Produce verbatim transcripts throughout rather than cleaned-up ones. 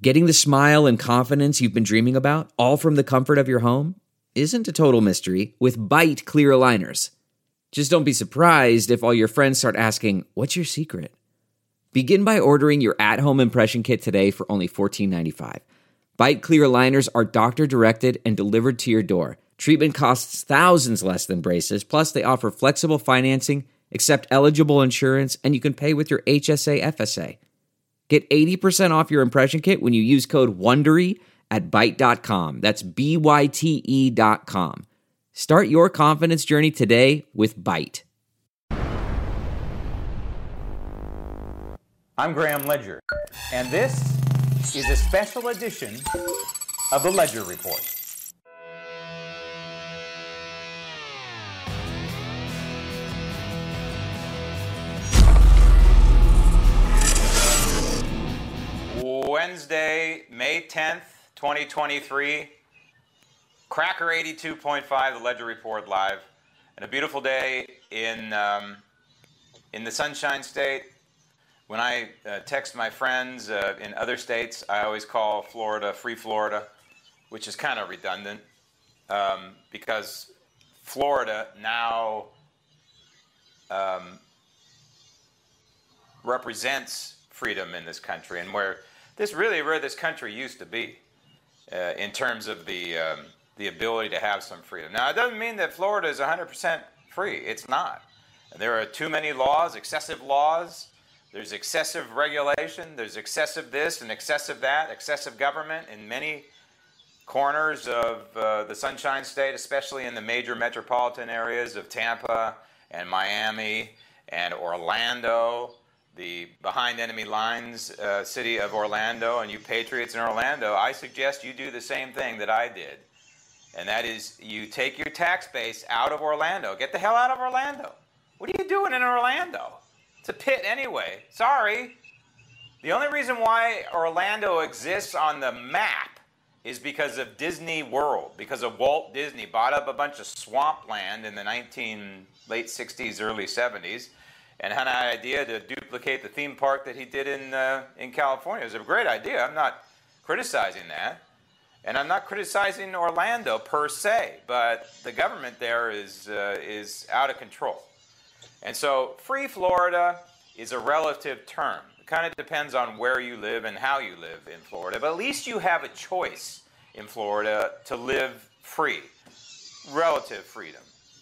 Getting the smile and confidence you've been dreaming about, all from the comfort of your home, isn't a total mystery with Byte clear aligners. Just don't be surprised if all your friends start asking, "What's your secret?" Begin by ordering your at-home impression kit today for only fourteen ninety-five. Byte clear aligners are doctor-directed and delivered to your door. Treatment costs thousands less than braces, plus they offer flexible financing, accept eligible insurance, and you can pay with your H S A F S A. Get eighty percent off your impression kit when you use code WONDERY at byte dot com. That's B Y T E dot com. Start your confidence journey today with Byte. I'm Graham Ledger, and this is a special edition of the Ledger Report. Wednesday, May tenth, twenty twenty-three, Cracker eighty-two point five, the Ledger Report live, and a beautiful day in um, in the Sunshine State. When I uh, text my friends uh, in other states, I always call Florida Free Florida, which is kind of redundant um, because Florida now um, represents freedom in this country, and where this really where this country used to be uh, in terms of the um, the ability to have some freedom. Now, it doesn't mean that Florida is one hundred percent free. It's not. There are too many laws, excessive laws. There's excessive regulation. There's excessive this and excessive that, excessive government in many corners of uh, the Sunshine State, especially in the major metropolitan areas of Tampa and Miami and Orlando, the behind enemy lines uh, city of Orlando. And you patriots in Orlando, I suggest you do the same thing that I did. And that is, you take your tax base out of Orlando. Get the hell out of Orlando. What are you doing in Orlando? It's a pit anyway. Sorry. The only reason why Orlando exists on the map is because of Disney World, because of Walt Disney bought up a bunch of swampland in the nineteen late sixties, early seventies, and had an idea to duplicate the theme park that he did in uh, in California. It was a great idea. I'm not criticizing that. And I'm not criticizing Orlando per se, but the government there is uh, is out of control. And so free Florida is a relative term. It kind of depends on where you live and how you live in Florida. But at least you have a choice in Florida to live free, relative freedom.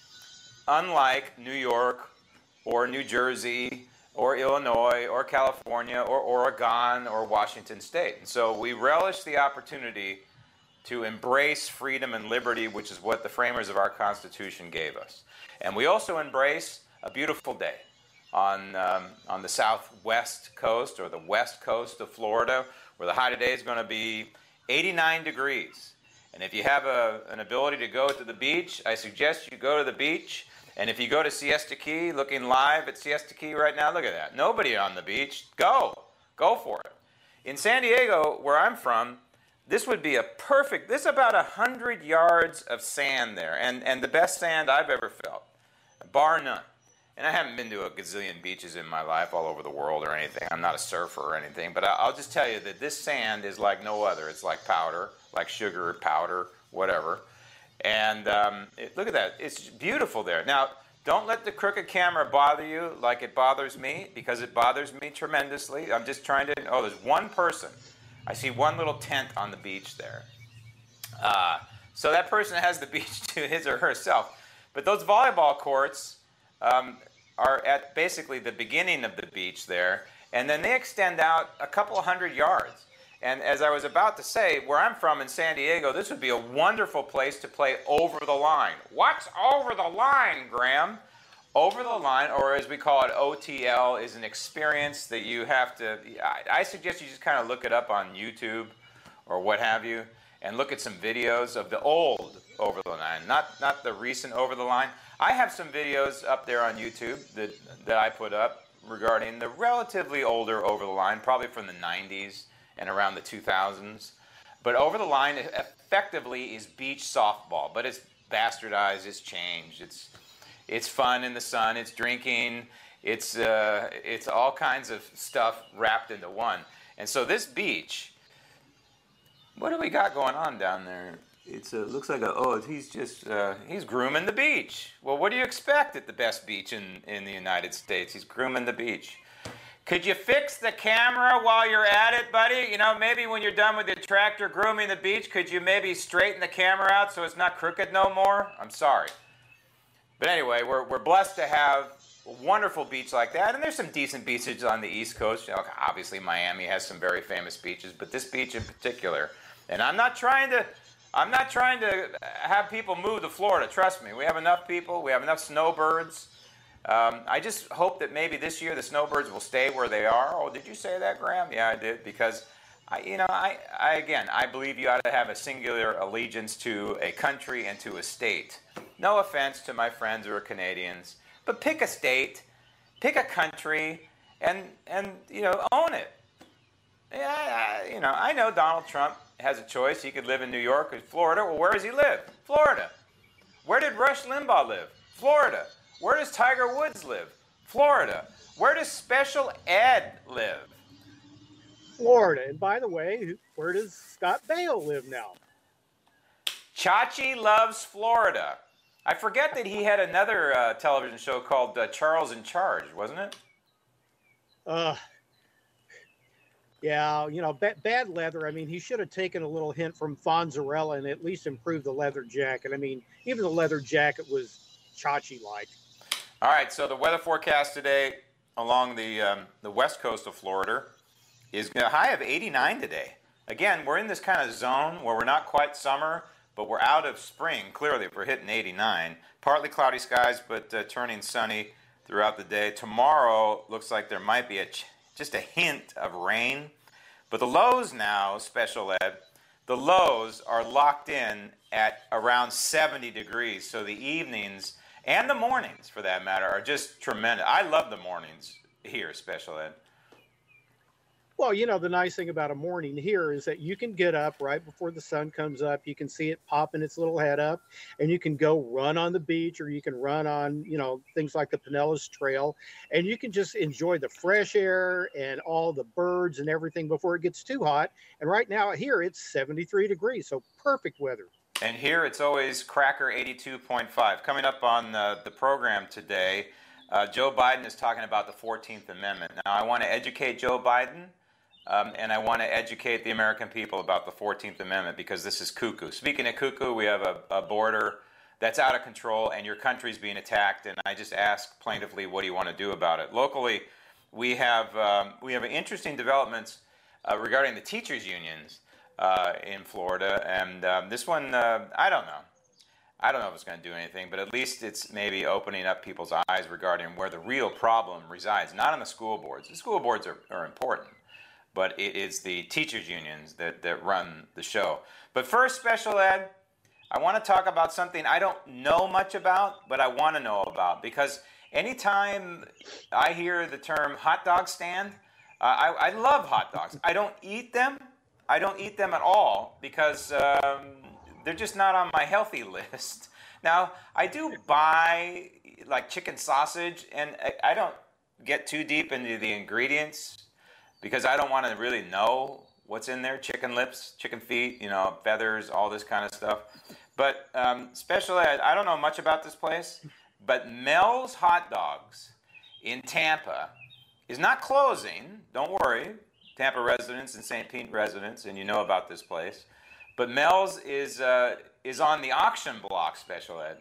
Unlike New York or New Jersey or Illinois or California or Oregon or Washington State. And so we relish the opportunity to embrace freedom and liberty, which is what the framers of our Constitution gave us. And we also embrace a beautiful day on um, on the southwest coast or the west coast of Florida, where the high today is going to be eighty-nine degrees. And if you have a, an ability to go to the beach, I suggest you go to the beach. And if you go to Siesta Key, looking live at Siesta Key right now, look at that. Nobody on the beach. Go. Go for it. In San Diego, where I'm from, this would be a perfect, this is about one hundred yards of sand there, and, and the best sand I've ever felt, bar none. And I haven't been to a gazillion beaches in my life all over the world or anything. I'm not a surfer or anything, but I'll just tell you that this sand is like no other. It's like powder, like sugar, powder, whatever. And um, it, look at that. It's beautiful there. Now, don't let the crooked camera bother you like it bothers me, because it bothers me tremendously. I'm just trying to, oh, there's one person. I see one little tent on the beach there. Uh, so that person has the beach to his or herself. But those volleyball courts um, are at basically the beginning of the beach there, and then they extend out a couple hundred yards. And as I was about to say, where I'm from in San Diego, this would be a wonderful place to play over the line. What's over the line, Graham? Over the line, or as we call it, O T L, is an experience that you have to, I, I suggest you just kind of look it up on YouTube or what have you, and look at some videos of the old over the line, not, not the recent over the line. I have some videos up there on YouTube that, that I put up regarding the relatively older over the line, probably from the nineties and around the two thousands. But over the line effectively is beach softball, but it's bastardized, it's changed, it's It's fun in the sun, it's drinking, it's uh, it's all kinds of stuff wrapped into one. And so this beach What do we got going on down there? It's a, looks like a, oh, he's just, uh, he's grooming the beach. Well, what do you expect at the best beach in, in the United States? He's grooming the beach. Could you fix the camera while you're at it, buddy? You know, maybe when you're done with the tractor grooming the beach, could you maybe straighten the camera out so it's not crooked no more? I'm sorry. But anyway, we're, we're blessed to have a wonderful beach like that. And there's some decent beaches on the East Coast. You know, obviously, Miami has some very famous beaches, but this beach in particular. And I'm not trying to... I'm not trying to have people move to Florida. Trust me, we have enough people. We have enough snowbirds. Um, I just hope that maybe this year the snowbirds will stay where they are. Oh, did you say that, Graham? Yeah, I did. Because, I, you know, I, I again, I believe you ought to have a singular allegiance to a country and to a state. No offense to my friends who are Canadians, but pick a state, pick a country, and and you know, own it. Yeah, I, you know, I know Donald Trump has a choice. He could live in New York or Florida. Well, where does he live? Florida. Where did Rush Limbaugh live? Florida. Where does Tiger Woods live? Florida. Where does Special Ed live? Florida. And by the way, where does Scott Baio live now? Chachi loves Florida. I forget that he had another uh, television show called uh, Charles in Charge, wasn't it? Uh, yeah, you know, bad, bad leather. I mean, he should have taken a little hint from Fonzarella and at least improved the leather jacket. I mean, even the leather jacket was Chachi-like. All right, so the weather forecast today along the um, the west coast of Florida is a high of eighty-nine today. Again, we're in this kind of zone where we're not quite summer, but we're out of spring, clearly, if we're hitting eighty-nine. Partly cloudy skies, but uh, turning sunny throughout the day. Tomorrow looks like there might be a ch- just a hint of rain. But the lows now, Special Ed, the lows are locked in at around seventy degrees. So the evenings, and the mornings for that matter, are just tremendous. I love the mornings here, Special Ed. Well, you know, the nice thing about a morning here is that you can get up right before the sun comes up. You can see it popping its little head up, and you can go run on the beach, or you can run on, you know, things like the Pinellas Trail, and you can just enjoy the fresh air and all the birds and everything before it gets too hot. And right now here it's seventy-three degrees, so perfect weather. And here it's always Cracker eighty-two point five. Coming up on uh, the program today, uh, Joe Biden is talking about the fourteenth Amendment. Now, I want to educate Joe Biden. Um, and I want to educate the American people about the fourteenth Amendment, because this is cuckoo. Speaking of cuckoo, we have a, a border that's out of control and your country's being attacked. And I just ask plaintively, what do you want to do about it? Locally, we have um, we have interesting developments uh, regarding the teachers' unions uh, in Florida. And um, this one, uh, I don't know. I don't know if it's going to do anything, but at least it's maybe opening up people's eyes regarding where the real problem resides. Not on the school boards. The school boards are, are important, but it is the teachers' unions that, that run the show. But first, Special Ed, I want to talk about something I don't know much about, but I want to know about. Because anytime I hear the term hot dog stand, uh, I, I love hot dogs. I don't eat them. I don't eat them at all because um, they're just not on my healthy list. Now, I do buy like chicken sausage, and I, I don't get too deep into the ingredients, because I don't want to really know what's in there. Chicken lips, chicken feet, you know, feathers, all this kind of stuff. But um, Special Ed, I don't know much about this place, but Mel's Hot Dogs in Tampa is not closing. Don't worry, Tampa residents and Saint Pete residents, and you know about this place. But Mel's is uh, is on the auction block, Special Ed.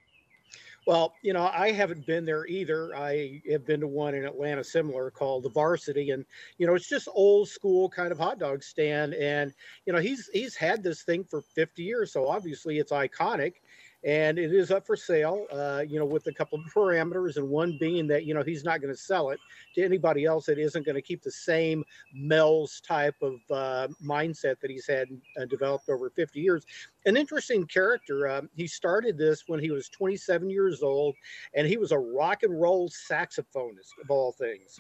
Well, you know, I haven't been there either. I have been to one in Atlanta similar called the Varsity, and you know, it's just old school kind of hot dog stand. And you know, he's he's had this thing for fifty years, so obviously it's iconic. And it is up for sale, uh, you know, with a couple of parameters, and one being that, you know, he's not going to sell it to anybody else that isn't going to keep the same Mel's type of uh, mindset that he's had uh, developed over fifty years. An interesting character. Um, he started this when he was twenty-seven years old, and he was a rock and roll saxophonist, of all things.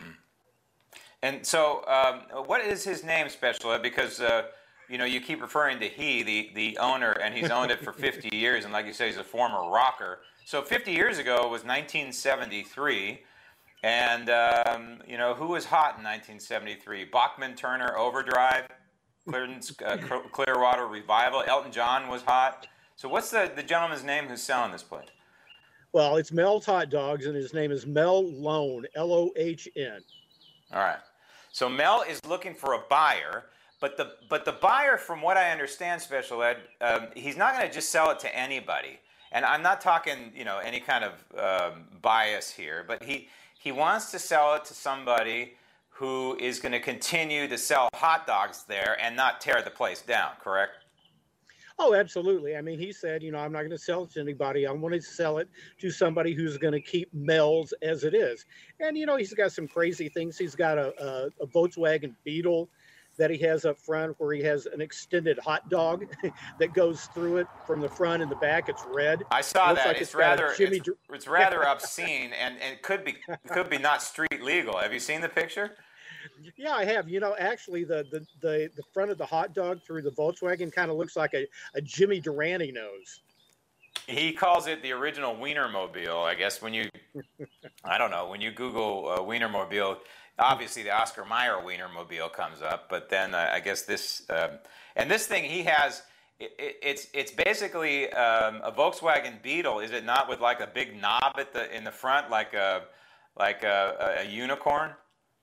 And so um, what is his name, Special Ed? Because... Uh, You know, you keep referring to he, the, the owner, and he's owned it for fifty years, and like you say, he's a former rocker. So fifty years ago was nineteen seventy-three, and, um, you know, who was hot in nineteen seventy-three? Bachman Turner Overdrive, Clearance, uh, Clearwater Revival. Elton John was hot. So what's the, the gentleman's name who's selling this place? Well, it's Mel's Hot Dogs, and his name is Mel Lohn, L O H N. All right. So Mel is looking for a buyer, but the but the buyer, from what I understand, Special Ed, um, he's not going to just sell it to anybody. And I'm not talking, you know, any kind of um, bias here, but he he wants to sell it to somebody who is going to continue to sell hot dogs there and not tear the place down, correct? Oh, absolutely. I mean, he said, you know, I'm not going to sell it to anybody. I want to sell it to somebody who's going to keep Mel's as it is. And, you know, he's got some crazy things. He's got a, a, a Volkswagen Beetle that he has up front where he has an extended hot dog that goes through it from the front and the back. It's red. I saw it that. like it's, it's rather Jimmy it's, it's rather obscene, and, and it could be could be not street legal. Have you seen the picture? Yeah, I have. You know, actually, the the the, the front of the hot dog through the Volkswagen kind of looks like a, a Jimmy Durante nose. He calls it the original Wienermobile. I guess when you, I don't know, when you Google uh, Wienermobile, obviously the Oscar Mayer Wienermobile comes up, but then uh, I guess this, um, and this thing he has, it, it, it's it's basically um, a Volkswagen Beetle, is it not, with like a big knob at the in the front, like a like a, a, a unicorn?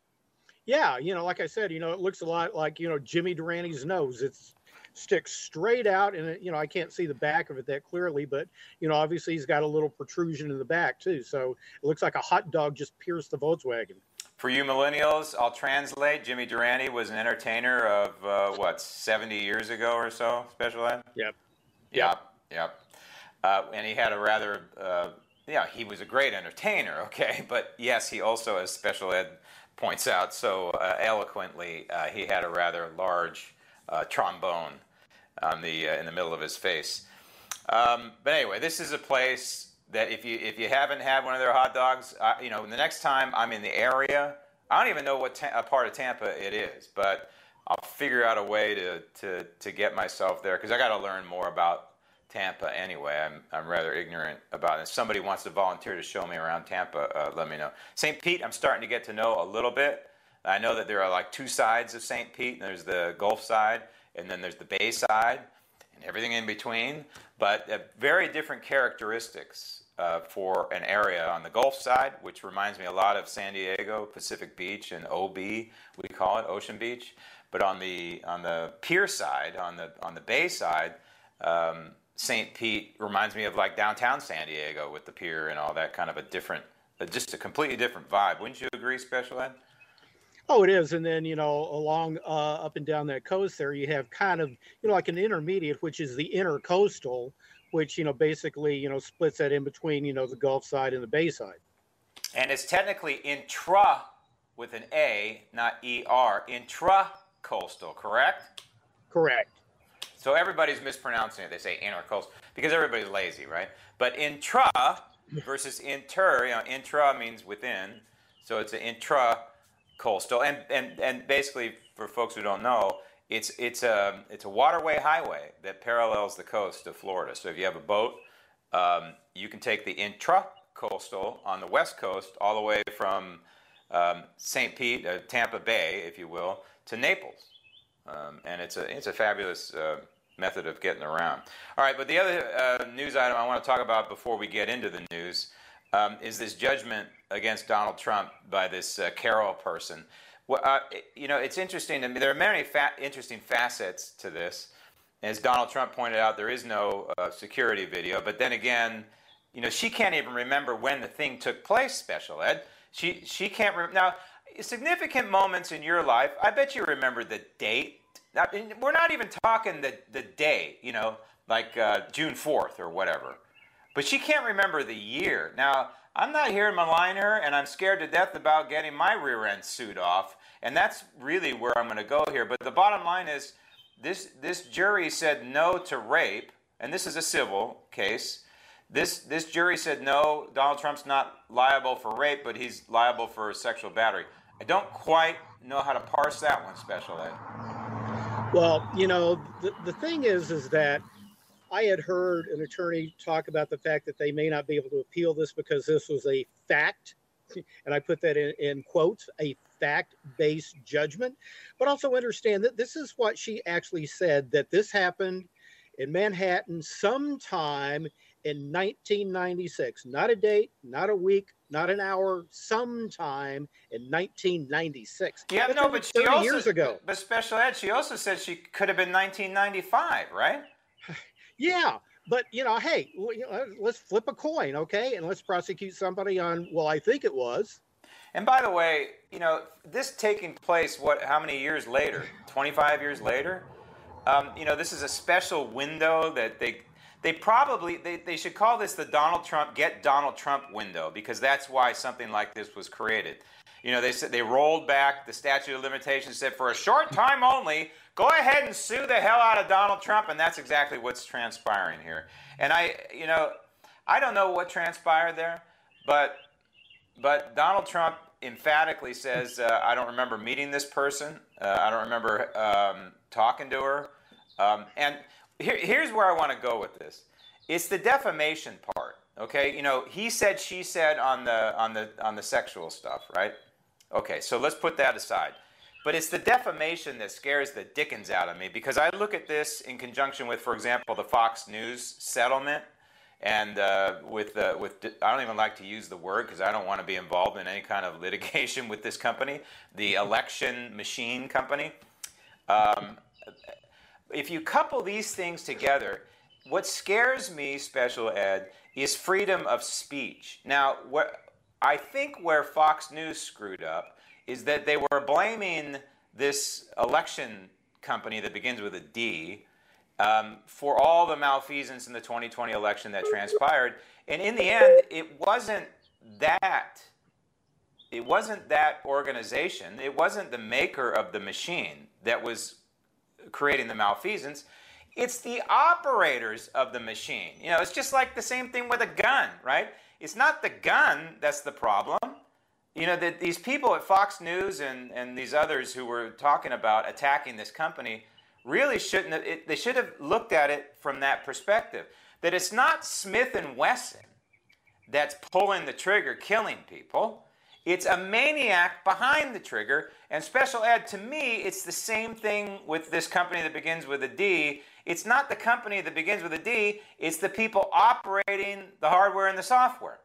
Yeah, you know, like I said, you know, it looks a lot like, you know, Jimmy Durante's nose. It's sticks straight out, and it, you know, I can't see the back of it that clearly, but you know, obviously he's got a little protrusion in the back too, so it looks like a hot dog just pierced the Volkswagen. For you millennials, I'll translate. Jimmy Durante was an entertainer of uh, what, seventy years ago or so. Special Ed. Yep. Yep. Yep. Uh, and he had a rather, uh, yeah, he was a great entertainer. Okay, but yes, he also, as Special Ed points out so uh, eloquently, uh, he had a rather large uh, trombone on the uh, in the middle of his face. Um, but anyway, this is a place that if you if you haven't had one of their hot dogs, uh, you know, the next time I'm in the area, I don't even know what ta- part of Tampa it is, but I'll figure out a way to to to get myself there, because I got to learn more about Tampa anyway. I'm I'm rather ignorant about it. If somebody wants to volunteer to show me around Tampa, uh, let me know. Saint Pete, I'm starting to get to know a little bit. I know that there are like two sides of Saint Pete. There's the Gulf side, and then there's the Bay side, and everything in between. But uh, very different characteristics uh, for an area on the Gulf side, which reminds me a lot of San Diego, Pacific Beach, and O B, we call it, Ocean Beach. But on the on the pier side, on the on the Bay side, um, Saint Pete reminds me of like downtown San Diego with the pier and all that, kind of a different, just a completely different vibe. Wouldn't you agree, Special Ed? Oh, it is. And then, you know, along uh, up and down that coast there, you have kind of, you know, like an intermediate, which is the intercoastal, which, you know, basically, you know, splits that in between, you know, the Gulf side and the Bay side. And it's technically intra with an A, not E R, intra-coastal, correct? Correct. So everybody's mispronouncing it. They say intercoastal because everybody's lazy, right? But intra versus inter, you know, intra means within. So it's an intra-coastal. And, and, and basically, for folks who don't know, it's, it's, a, it's a waterway highway that parallels the coast of Florida. So if you have a boat, um, you can take the intra-coastal on the west coast all the way from um, Saint Pete, uh, Tampa Bay, if you will, to Naples. Um, and it's a it's a fabulous uh, method of getting around. All right, but the other uh, news item I want to talk about before we get into the news um, is this judgment against Donald Trump by this uh, Carroll person. Well, uh, you know, it's interesting. I mean, there are many fa- interesting facets to this. As Donald Trump pointed out, there is no uh, security video. But then again, you know, she can't even remember when the thing took place, Special Ed. She she can't remember. Now, significant moments in your life, I bet you remember the date. Now, we're not even talking the, the day, you know, like uh, June fourth or whatever. But she can't remember the year. Now, I'm not here to malign her, and I'm scared to death about getting my rear end suit off. And that's really where I'm going to go here. But the bottom line is, this, this jury said no to rape, and this is a civil case. This, this jury said no, Donald Trump's not liable for rape, but he's liable for sexual battery. I don't quite know how to parse that one, Special Ed. Well, you know, the, the thing is, is that I had heard an attorney talk about the fact that they may not be able to appeal this because this was a fact, and I put that in, in quotes, a fact-based judgment, but also understand that this is what she actually said, that this happened in Manhattan sometime in nineteen ninety-six. Not a date, not a week, not an hour, sometime in nineteen ninety-six. Yeah, That's no, over but she thirty also, years ago. but Special Ed, she also said she could have been nineteen ninety-five, right? Yeah, but you know, hey, well, you know, let's flip a coin, okay, and let's prosecute somebody on. Well, I think it was. And by the way, you know, this taking place, what, how many years later? twenty-five years later? Um, you know, this is a special window that they, they probably, they, they should call this the Donald Trump, get Donald Trump window, because that's why something like this was created. You know, they said they rolled back the statute of limitations, said for a short time only, go ahead and sue the hell out of Donald Trump, and that's exactly what's transpiring here. And I, you know, I don't know what transpired there, but but Donald Trump emphatically says, uh, I don't remember meeting this person. Uh, I don't remember um, talking to her. Um, and here, here's where I want to go with this. It's the defamation part, okay? You know, he said, she said on the on the on the sexual stuff, right? Okay, so let's put that aside. But it's the defamation that scares the dickens out of me, because I look at this in conjunction with, for example, the Fox News settlement. And uh, with, uh, with, I don't even like to use the word because I don't want to be involved in any kind of litigation with this company, the election machine company. Um, if you couple these things together, what scares me, Special Ed, is freedom of speech. Now, what I think where Fox News screwed up is that they were blaming this election company that begins with a D Um, for all the malfeasance in the twenty twenty election that transpired. And in the end, it wasn't that, it wasn't that organization, it wasn't the maker of the machine that was creating the malfeasance, it's the operators of the machine. You know, it's just like the same thing with a gun, right? It's not the gun that's the problem. You know, that these people at Fox News and, and these others who were talking about attacking this company really shouldn't have, it, they should have looked at it from that perspective. That it's not Smith and Wesson that's pulling the trigger, killing people. It's a maniac behind the trigger. And Special Ed, to me, it's the same thing with this company that begins with a D. It's not the company that begins with a D, it's the people operating the hardware and the software.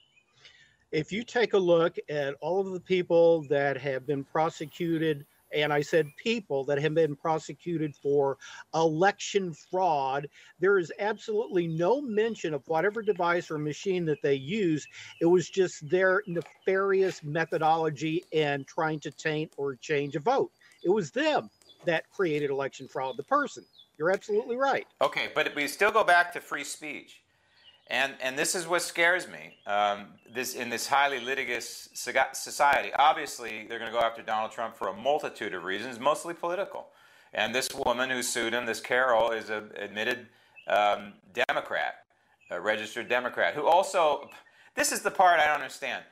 If you take a look at all of the people that have been prosecuted, and I said people that have been prosecuted for election fraud, there is absolutely no mention of whatever device or machine that they use. It was just their nefarious methodology in trying to taint or change a vote. It was them that created election fraud, the person. You're absolutely right. Okay, but we still go back to free speech. And and this is what scares me. Um, this in this highly litigious society, obviously they're going to go after Donald Trump for a multitude of reasons, mostly political. And this woman who sued him, this Carol, is an admitted um, Democrat, a registered Democrat, who also, this is the part I don't understand.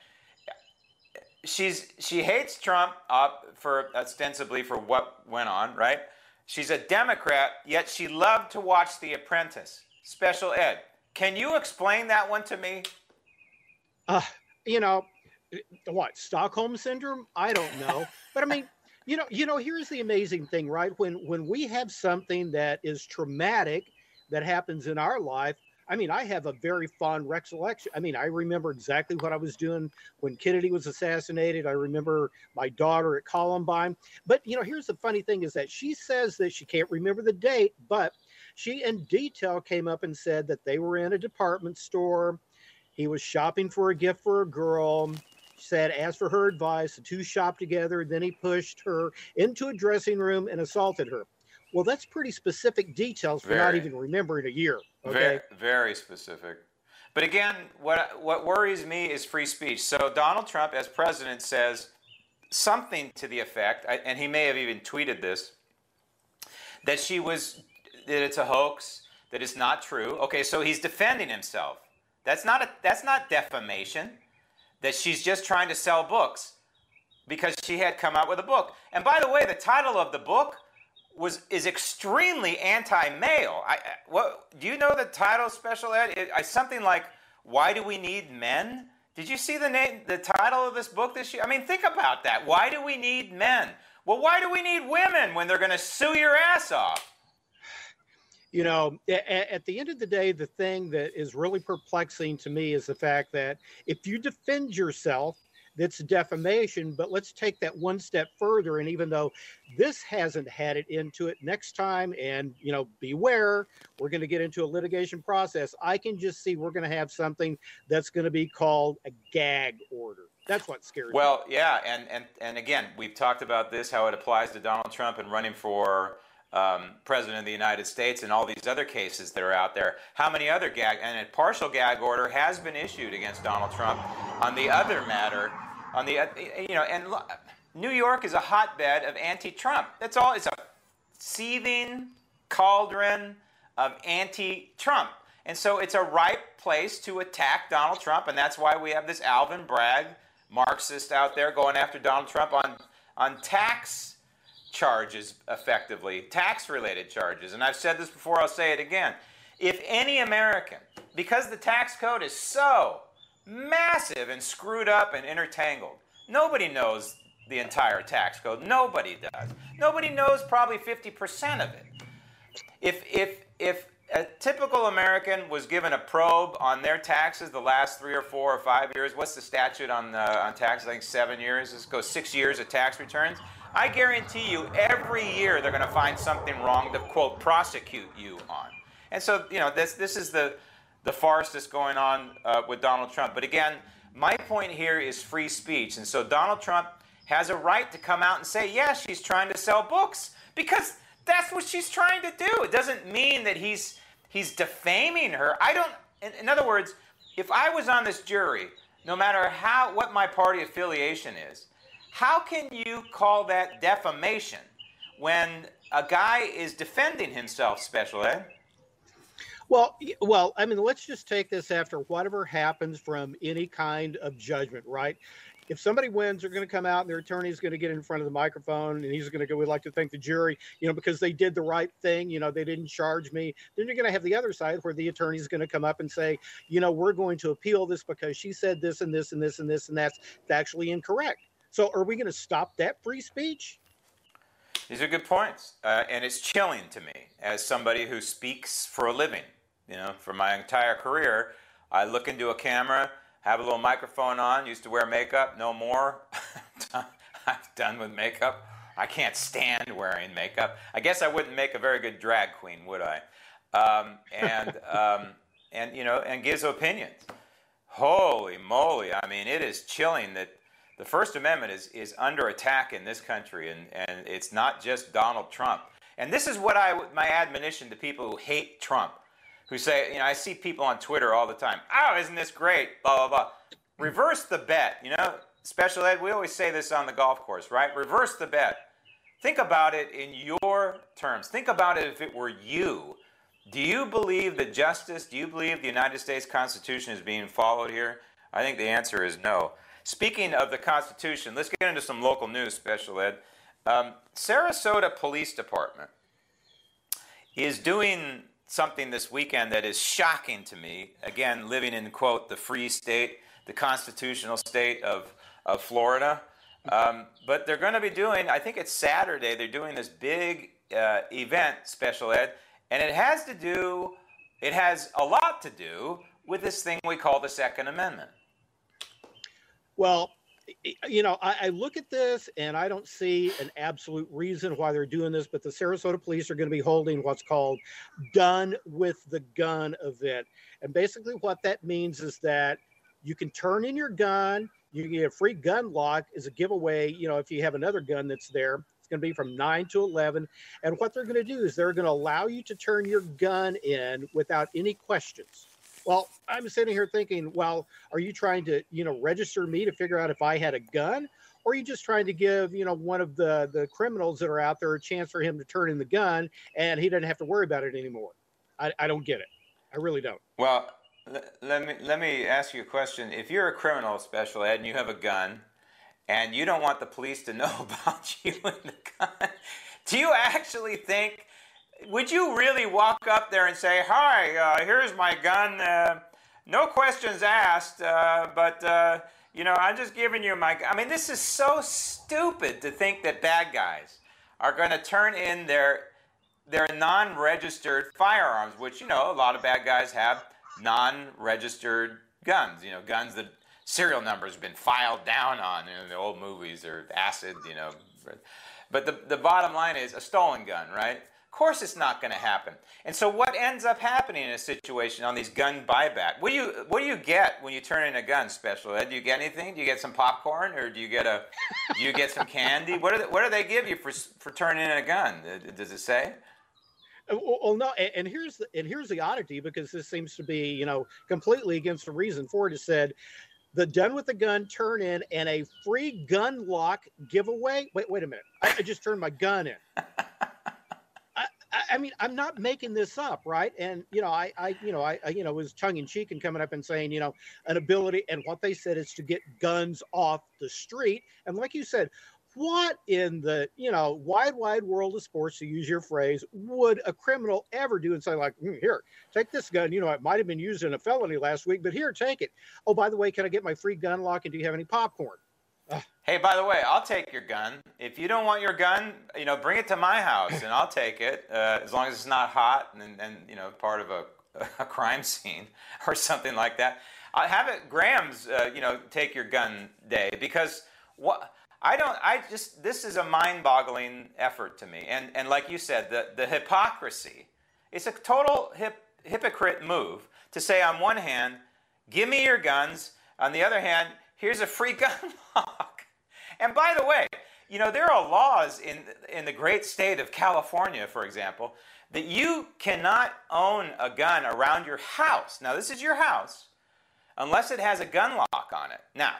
She's she hates Trump up for ostensibly for what went on, right? She's a Democrat, yet she loved to watch The Apprentice. Special Ed. Can you explain that one to me? Uh, you know, what, Stockholm Syndrome? I don't know. But I mean, you know, you know, here's the amazing thing, right? When when we have something that is traumatic that happens in our life, I mean, I have a very fond recollection. I mean, I remember exactly what I was doing when Kennedy was assassinated. I remember my daughter at Columbine. But, you know, here's the funny thing is that she says that she can't remember the date, but she in detail came up and said that they were in a department store. He was shopping for a gift for a girl. She said, asked for her advice. The two shopped together. Then he pushed her into a dressing room and assaulted her. Well, that's pretty specific details for very, not even remembering a year. Okay? Very, very specific. But again, what what worries me is free speech. So Donald Trump, as president, says something to the effect, and he may have even tweeted this, that she was, that it's a hoax, that it's not true. Okay, so he's defending himself. That's not a, that's not defamation. That she's just trying to sell books because she had come out with a book. And by the way, the title of the book was is extremely anti-male. I, what do you know the title, Special Ed? It, I, something like "Why Do We Need Men?" Did you see the name, the title of this book this year? I mean, think about that. Why do we need men? Well, why do we need women when they're going to sue your ass off? You know, at, at the end of the day, the thing that is really perplexing to me is the fact that if you defend yourself, that's defamation. But let's take that one step further. And even though this hasn't had it into it, next time, and, you know, beware, we're going to get into a litigation process. I can just see we're going to have something that's going to be called a gag order. That's what scares me. Well, yeah. And, and, and again, we've talked about this, how it applies to Donald Trump and running for um, president of the United States and all these other cases that are out there. How many other gag, and a partial gag order has been issued against Donald Trump on the other matter. On the, you know, and New York is a hotbed of anti-Trump. That's all. It's a seething cauldron of anti-Trump. And so it's a ripe place to attack Donald Trump. And that's why we have this Alvin Bragg Marxist out there going after Donald Trump on, on tax charges, effectively, tax-related charges. And I've said this before, I'll say it again. If any American, because the tax code is so massive and screwed up and intertangled. Nobody knows the entire tax code. Nobody does. Nobody knows probably fifty percent of it. If if if a typical American was given a probe on their taxes the last three or four or five years, what's the statute on uh, on taxes? I think seven years. This goes six years of tax returns. I guarantee you, every year they're going to find something wrong to quote prosecute you on. And so you know this this is the the farce that's going on uh, with Donald Trump. But again, my point here is free speech. And so Donald Trump has a right to come out and say, yeah, she's trying to sell books, because that's what she's trying to do. It doesn't mean that he's he's defaming her. I don't, in, in other words, if I was on this jury, no matter how what my party affiliation is, how can you call that defamation when a guy is defending himself, Special Ed? Well, well, I mean, let's just take this after whatever happens from any kind of judgment, right? If somebody wins, they're going to come out and their attorney is going to get in front of the microphone and he's going to go, we'd like to thank the jury, you know, because they did the right thing. You know, they didn't charge me. Then you're going to have the other side where the attorney is going to come up and say, you know, we're going to appeal this because she said this and this and this and this, and that's actually incorrect. So are we going to stop that free speech? These are good points. Uh, and it's chilling to me as somebody who speaks for a living. You know, for my entire career, I look into a camera, have a little microphone on, used to wear makeup, no more. I'm done with makeup. I can't stand wearing makeup. I guess I wouldn't make a very good drag queen, would I? Um, and, um, and, you know, and gives opinions. Holy moly. I mean, it is chilling that the First Amendment is, is under attack in this country, and, and it's not just Donald Trump. And this is what I, my admonition to people who hate Trump, who say, you know, I see people on Twitter all the time, oh, isn't this great, blah, blah, blah. Reverse the bet, you know, Special Ed, we always say this on the golf course, right? Reverse the bet. Think about it in your terms. Think about it if it were you. Do you believe that justice, do you believe the United States Constitution is being followed here? I think the answer is no. Speaking of the Constitution, let's get into some local news, Special Ed. Um, Sarasota Police Department is doing something this weekend that is shocking to me. Again, living in, quote, the free state, the constitutional state of, of Florida. Um, but they're going to be doing, I think it's Saturday, they're doing this big uh, event, Special Ed, and it has to do, it has a lot to do with this thing we call the Second Amendment. Well, you know, I, I look at this and I don't see an absolute reason why they're doing this, but the Sarasota police are going to be holding what's called Done with the Gun event. And basically what that means is that you can turn in your gun, you get a free gun lock as a giveaway. You know, if you have another gun that's there, it's going to be from nine to eleven. And what they're going to do is they're going to allow you to turn your gun in without any questions. Well, I'm sitting here thinking, well, are you trying to, you know, register me to figure out if I had a gun? Or are you just trying to give, you know, one of the, the criminals that are out there a chance for him to turn in the gun and he doesn't have to worry about it anymore? I, I don't get it. I really don't. Well, l- let me let me ask you a question. If you're a criminal, Special Ed, and you have a gun and you don't want the police to know about you and the gun, do you actually think... Would you really walk up there and say, hi, uh, here's my gun, uh, no questions asked, uh, but, uh, you know, I'm just giving you my, I mean, this is so stupid to think that bad guys are going to turn in their, their non-registered firearms, which, you know, a lot of bad guys have non-registered guns, you know, guns that serial numbers have been filed down on, you know, the old movies or acid, you know. But the, the bottom line is a stolen gun, right? Of course it's not going to happen. And so what ends up happening in a situation on these gun buyback? What do you what do you get when you turn in a gun, Special Ed? Do you get anything? Do you get some popcorn, or do you get a do you get some candy? What do they, what do they give you for for turning in a gun? Does it say? Well, no, and here's the, and here's the oddity, because this seems to be, you know, completely against the reason for it. Has said the Done with the Gun turn in and a free gun lock giveaway. Wait, wait a minute. I, I just turned my gun in. I, I mean, I'm not making this up, right? And, you know, I, I you know, I, I, you know, was tongue in cheek and coming up and saying, you know, an ability, and what they said is to get guns off the street. And like you said, what in the, you know, wide, wide world of sports, to use your phrase, would a criminal ever do and say, like, mm, here, take this gun. You know, it might have been used in a felony last week, but here, take it. Oh, by the way, can I get my free gun lock? And do you have any popcorn? Ugh. Hey, by the way, I'll take your gun. If you don't want your gun, you know, bring it to my house and I'll take it, uh, as long as it's not hot and, and you know, part of a, a crime scene or something like that. I'll have it, Graham's, uh, you know, take your gun day, because what... I don't, I just, this is a mind-boggling effort to me. And and like you said, the, the hypocrisy, it's a total hip, hypocrite move to say on one hand, give me your guns. On the other hand, here's a free gun lock. And by the way, you know, there are laws in, in the great state of California, for example, that you cannot own a gun around your house. Now, this is your house, unless it has a gun lock on it. Now,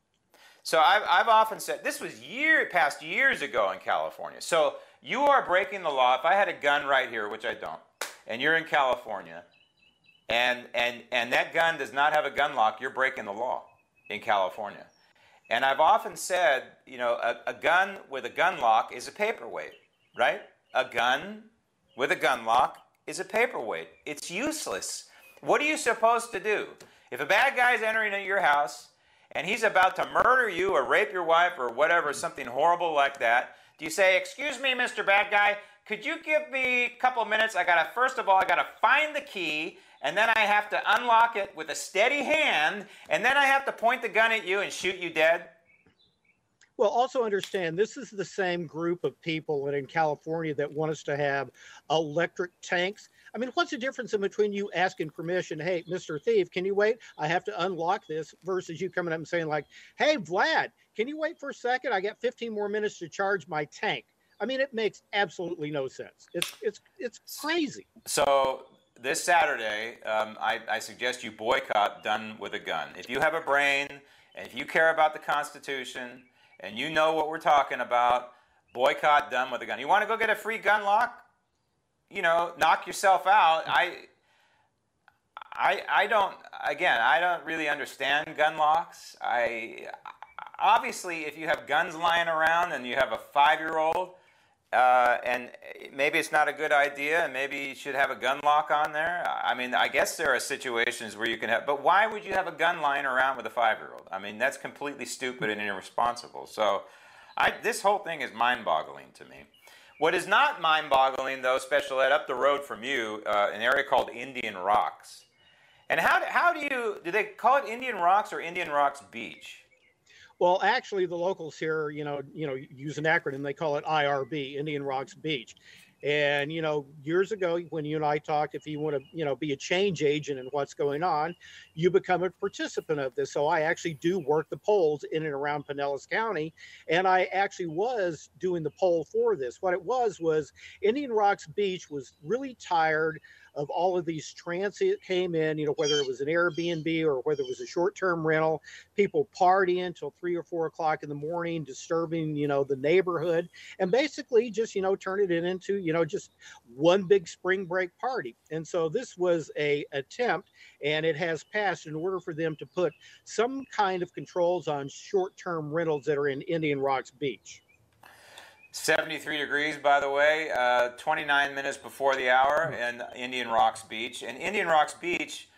So I've, I've often said, this was year past years ago in California. So you are breaking the law. If I had a gun right here, which I don't, and you're in California, and and and that gun does not have a gun lock, you're breaking the law in California. And I've often said, you know, a, a gun with a gun lock is a paperweight, right? A gun with a gun lock is a paperweight. It's useless. What are you supposed to do? If a bad guy is entering into your house, and he's about to murder you or rape your wife or whatever, something horrible like that, do you say, excuse me, Mister Bad Guy, could you give me a couple of minutes? I gotta, first of all, I gotta find the key, and then I have to unlock it with a steady hand, and then I have to point the gun at you and shoot you dead? Well, also understand, this is the same group of people in California that want us to have electric tanks. I mean, what's the difference in between you asking permission, hey, Mister Thief, can you wait? I have to unlock this, versus you coming up and saying, like, hey, Vlad, can you wait for a second? I got fifteen more minutes to charge my tank. I mean, it makes absolutely no sense. It's it's it's crazy. So this Saturday, um, I, I suggest you boycott Done with a Gun. If you have a brain, and if you care about the Constitution, and you know what we're talking about, boycott Done with a Gun. You want to go get a free gun lock? You know, knock yourself out. I, I, I don't. Again, I don't really understand gun locks. I obviously, if you have guns lying around and you have a five-year-old, uh, and maybe it's not a good idea, and maybe you should have a gun lock on there. I mean, I guess there are situations where you can have. But why would you have a gun lying around with a five-year-old? I mean, that's completely stupid and irresponsible. So, I, this whole thing is mind-boggling to me. What is not mind-boggling, though, Special Ed, up the road from you, uh, an area called Indian Rocks. And how, how do you, do they call it Indian Rocks or Indian Rocks Beach? Well, actually, the locals here, you know, you know, use an acronym. They call it I R B, Indian Rocks Beach. And, you know, years ago, when you and I talked, if you want to, you know, be a change agent in what's going on, you become a participant of this. So I actually do work the polls in and around Pinellas County. And I actually was doing the poll for this. What it was, was Indian Rocks Beach was really tired of all of these transient came in, you know, whether it was an Airbnb or whether it was a short-term rental, people partying until three or four o'clock in the morning, disturbing, you know, the neighborhood, and basically just, you know, turn it into, you know, just one big spring break party. And so this was a attempt, and it has passed in order for them to put some kind of controls on short-term rentals that are in Indian Rocks Beach. seventy-three degrees, by the way, uh, twenty-nine minutes before the hour in Indian Rocks Beach. And Indian Rocks Beach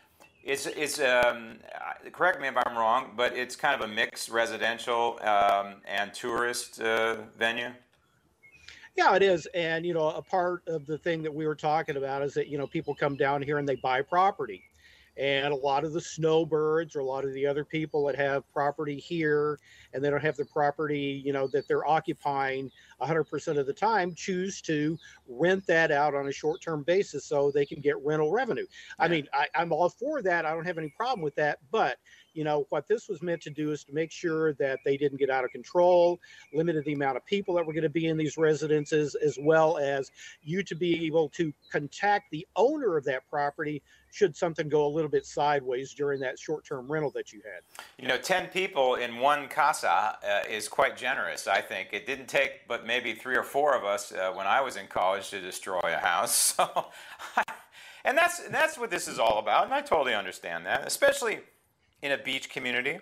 It's it's um, correct me if I'm wrong, but it's kind of a mixed residential um, and tourist uh, venue. Yeah, it is. And, you know, a part of the thing that we were talking about is that, you know, people come down here and they buy property. And a lot of the snowbirds or a lot of the other people that have property here and they don't have the property, you know, that they're occupying one hundred percent of the time choose to rent that out on a short-term basis so they can get rental revenue. I Yeah. mean, I, I'm all for that. I don't have any problem with that. But, you know, what this was meant to do is to make sure that they didn't get out of control, limited the amount of people that were going to be in these residences, as well as you to be able to contact the owner of that property should something go a little bit sideways during that short-term rental that you had. You know, ten people in one casa uh, is quite generous, I think. It didn't take but maybe three or four of us uh, when I was in college to destroy a house. So, and that's that's what this is all about, and I totally understand that, especially in a beach community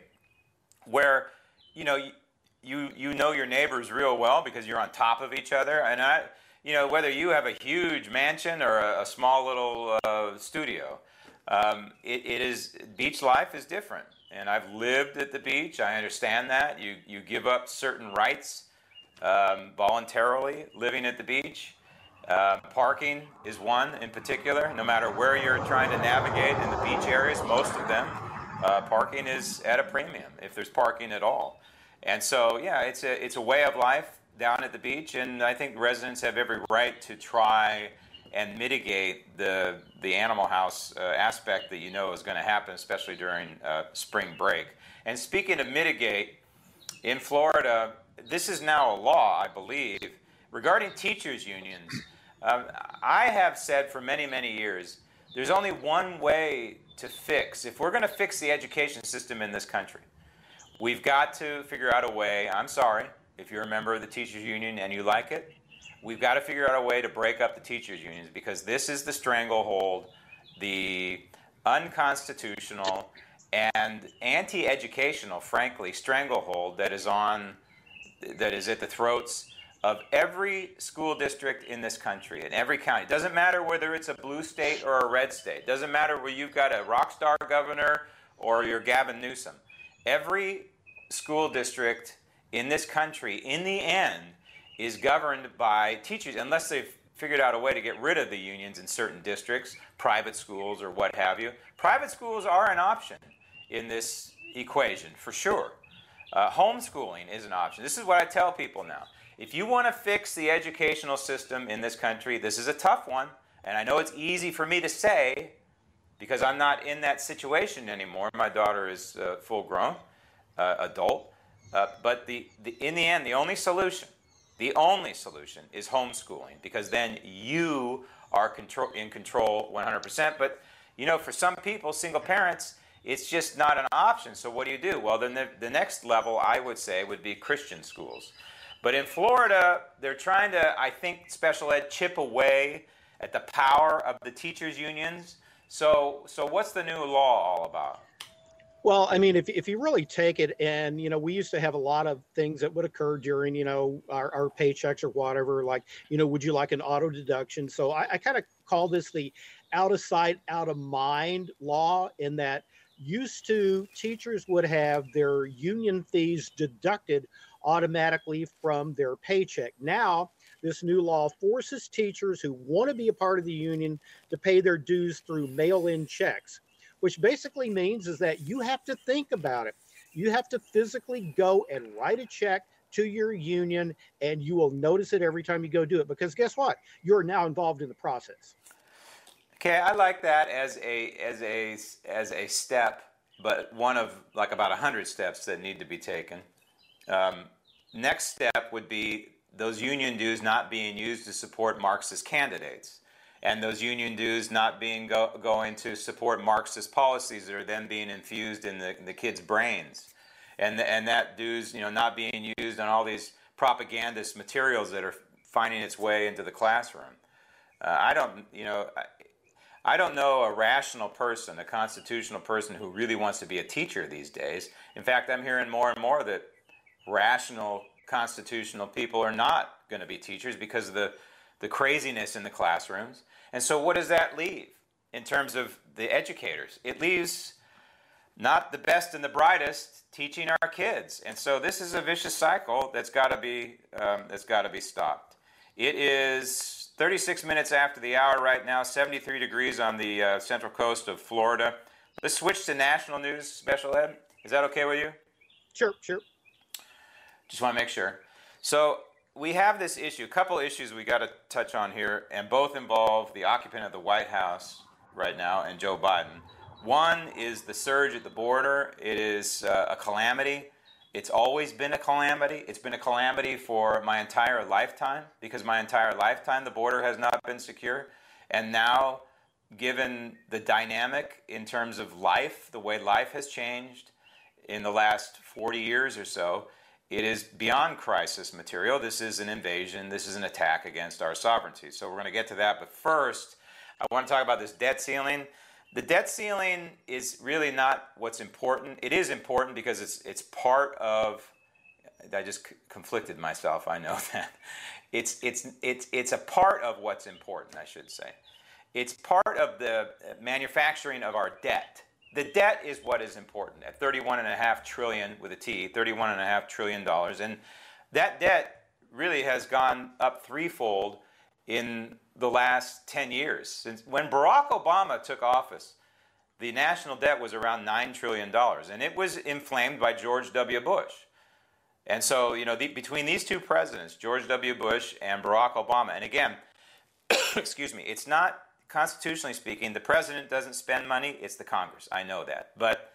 where, you know, you you, you know your neighbors real well because you're on top of each other. And I, you know, whether you have a huge mansion or a, a small little uh, studio, um, it, it is beach life is different. And I've lived at the beach. I understand that you you give up certain rights um, voluntarily living at the beach. Uh, parking is one in particular. No matter where you're trying to navigate in the beach areas, most of them, uh, parking is at a premium if there's parking at all. And so, yeah, it's a it's a way of life down at the beach, and I think residents have every right to try and mitigate the the Animal House uh, aspect that you know is going to happen, especially during uh, spring break. And speaking of mitigate, in Florida, this is now a law, I believe, regarding teachers' unions. Um, I have said for many, many years, there's only one way to fix, if we're going to fix the education system in this country, we've got to figure out a way, I'm sorry, if you're a member of the teachers' union and you like it, we've got to figure out a way to break up the teachers' unions, because this is the stranglehold, the unconstitutional and anti-educational, frankly, stranglehold that is on, that is at the throats of every school district in this country, in every county. It doesn't matter whether it's a blue state or a red state. It doesn't matter where you've got a rock star governor or you're Gavin Newsom. Every school district in this country, in the end, is governed by teachers, unless they've figured out a way to get rid of the unions in certain districts, private schools or what have you. Private schools are an option in this equation, for sure. Uh, homeschooling is an option. This is what I tell people now. If you want to fix the educational system in this country, this is a tough one, and I know it's easy for me to say because I'm not in that situation anymore. My daughter is uh, full grown, uh, adult. Uh, but the, the, in the end, the only solution, the only solution is homeschooling, because then you are control, in control one hundred percent. But, you know, for some people, single parents, it's just not an option. So what do you do? Well, then the, the next level, I would say, would be Christian schools. But in Florida, they're trying to, I think, special ed chip away at the power of the teachers' unions. So, so what's the new law all about? Well, I mean, if if you really take it, and, you know, we used to have a lot of things that would occur during, you know, our, our paychecks or whatever, like, you know, would you like an auto deduction? So I, I kind of call this the out of sight, out of mind law, in that used to teachers would have their union fees deducted automatically from their paycheck. Now, this new law forces teachers who want to be a part of the union to pay their dues through mail-in checks, which basically means is that you have to think about it. You have to physically go and write a check to your union, and you will notice it every time you go do it, because guess what? You're now involved in the process. Okay, I like that as a as a as a step, but one of like about a hundred steps that need to be taken. Um, next step would be those union dues not being used to support Marxist candidates, and those union dues not being go, going to support Marxist policies that are then being infused in the, the kids' brains, and the, and that dues, you know, not being used on all these propagandist materials that are finding its way into the classroom. Uh, I don't, you know. I, I don't know a rational person, a constitutional person who really wants to be a teacher these days. In fact, I'm hearing more and more that rational constitutional people are not going to be teachers because of the, the craziness in the classrooms. And so what does that leave? in terms of the educators. It leaves not the best and the brightest teaching our kids. And so this is a vicious cycle that's got to be um, that's got to be stopped. It is thirty-six minutes after the hour right now, seventy-three degrees on the uh, central coast of Florida. Let's switch to national news, Special Ed. Is that okay with you? Sure, sure. Just want to make sure. So we have this issue, a couple issues we got to touch on here, and both involve the occupant of the White House right now and Joe Biden. One is the surge at the border. It is uh, a calamity. It's always been a calamity. It's been a calamity for my entire lifetime, because my entire lifetime the border has not been secure. And now, given the dynamic in terms of life, the way life has changed in the last forty years or so, it is beyond crisis material. This is an invasion. This is an attack against our sovereignty. So we're going to get to that. But first, I want to talk about this debt ceiling. The debt ceiling is really not what's important. It is important because it's it's part of. I just c- conflicted myself. I know that. It's it's it's it's a part of what's important, I should say. It's part of the manufacturing of our debt. The debt is what is important at thirty-one and a half trillion with a T, thirty-one and a half trillion dollars, and that debt really has gone up threefold in the last ten years. Since when Barack Obama took office, the national debt was around nine trillion dollars, and it was inflamed by George W. Bush. And so, you know, the, between these two presidents, George W. Bush and Barack Obama, and again, excuse me, it's not, constitutionally speaking, the president doesn't spend money, it's the Congress. I know that. But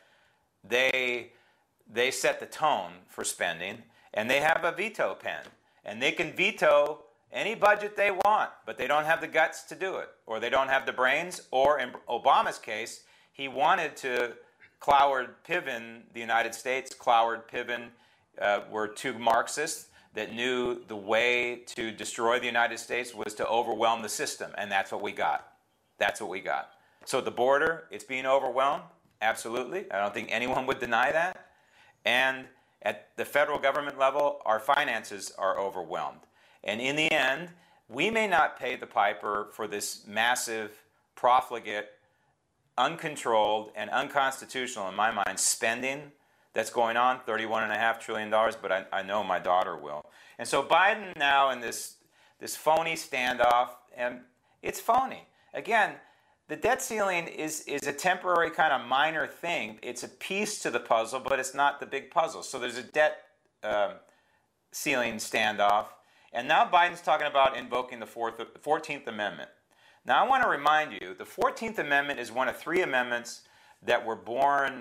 they, they set the tone for spending, and they have a veto pen, and they can veto any budget they want, but they don't have the guts to do it, or they don't have the brains, or in Obama's case, he wanted to, Cloward Piven, the United States, Cloward Piven uh, were two Marxists that knew the way to destroy the United States was to overwhelm the system, and that's what we got. That's what we got. So at the border, it's being overwhelmed, absolutely. I don't think anyone would deny that. And at the federal government level, our finances are overwhelmed. And in the end, we may not pay the piper for this massive, profligate, uncontrolled, and unconstitutional, in my mind, spending that's going on, thirty-one and a half trillion dollars, but I, I know my daughter will. And so Biden now in this, this phony standoff, and it's phony. Again, the debt ceiling is, is a temporary kind of minor thing. It's a piece to the puzzle, but it's not the big puzzle. So there's a debt um, ceiling standoff. And now Biden's talking about invoking the fourth, fourteenth Amendment. Now I want to remind you, the fourteenth Amendment is one of three amendments that were born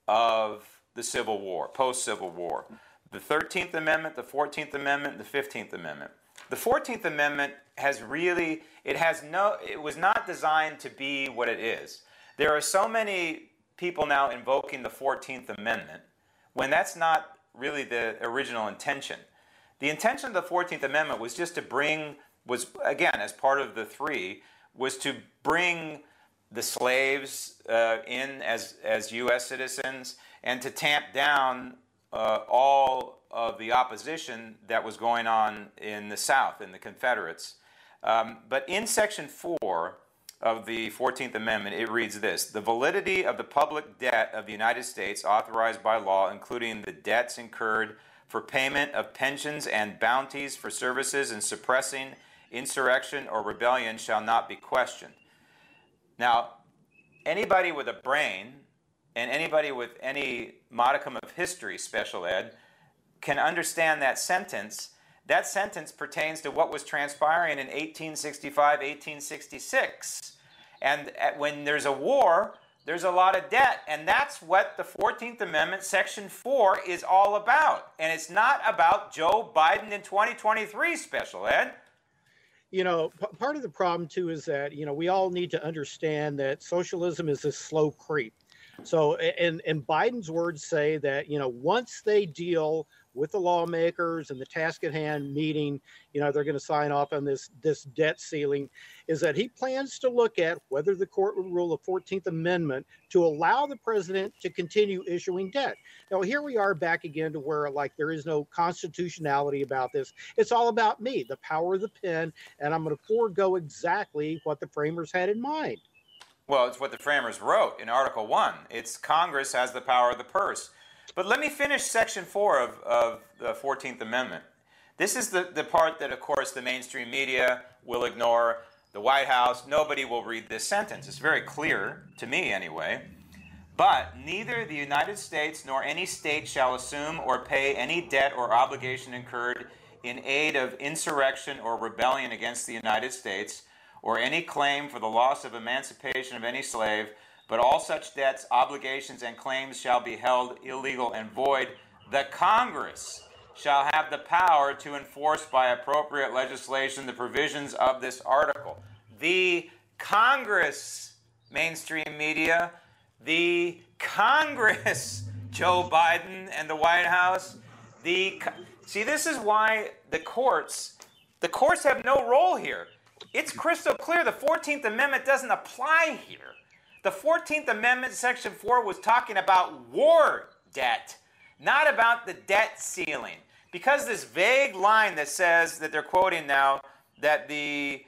of the Civil War, post-Civil War. The thirteenth Amendment, the fourteenth Amendment, and the fifteenth Amendment. The fourteenth Amendment has really, it has no, it was not designed to be what it is. There are so many people now invoking the fourteenth Amendment when that's not really the original intention. The intention of the fourteenth Amendment was just to bring, was again, as part of the three, was to bring the slaves uh, in as, as U S citizens and to tamp down uh, all of the opposition that was going on in the South, in the Confederates. Um, but in Section four of the fourteenth Amendment, it reads this: the validity of the public debt of the United States authorized by law, including the debts incurred for payment of pensions and bounties for services in suppressing insurrection or rebellion, shall not be questioned. Now, anybody with a brain and anybody with any modicum of history, Special Ed, can understand that sentence. That sentence pertains to what was transpiring in eighteen sixty-five, eighteen sixty-six. And when there's a war, there's a lot of debt. And that's what the fourteenth Amendment, Section four, is all about. And it's not about Joe Biden in twenty twenty-three, Special Ed. You know, p- part of the problem, too, is that, you know, we all need to understand that socialism is a slow creep. So, and, and Biden's words say that, you know, once they deal with the lawmakers and the task at hand meeting, you know, they're going to sign off on this, this debt ceiling, is that he plans to look at whether the court would rule the fourteenth Amendment to allow the president to continue issuing debt. Now, here we are back again to where, like, there is no constitutionality about this. It's all about me, the power of the pen, and I'm going to forego exactly what the framers had in mind. Well, it's what the framers wrote in Article one. It's Congress has the power of the purse. But let me finish Section four of, of the fourteenth Amendment. This is the, the part that, of course, the mainstream media will ignore. The White House, nobody will read this sentence. It's very clear, to me anyway. But neither the United States nor any state shall assume or pay any debt or obligation incurred in aid of insurrection or rebellion against the United States, or any claim for the loss of emancipation of any slave, but all such debts, obligations, and claims shall be held illegal and void. The Congress shall have the power to enforce by appropriate legislation the provisions of this article. The Congress, mainstream media, the Congress, Joe Biden and the White House, the see, this is why the courts, the courts have no role here. It's crystal clear the fourteenth Amendment doesn't apply here. The fourteenth Amendment, Section four, was talking about war debt, not about the debt ceiling. Because this vague line that says, that they're quoting now, that the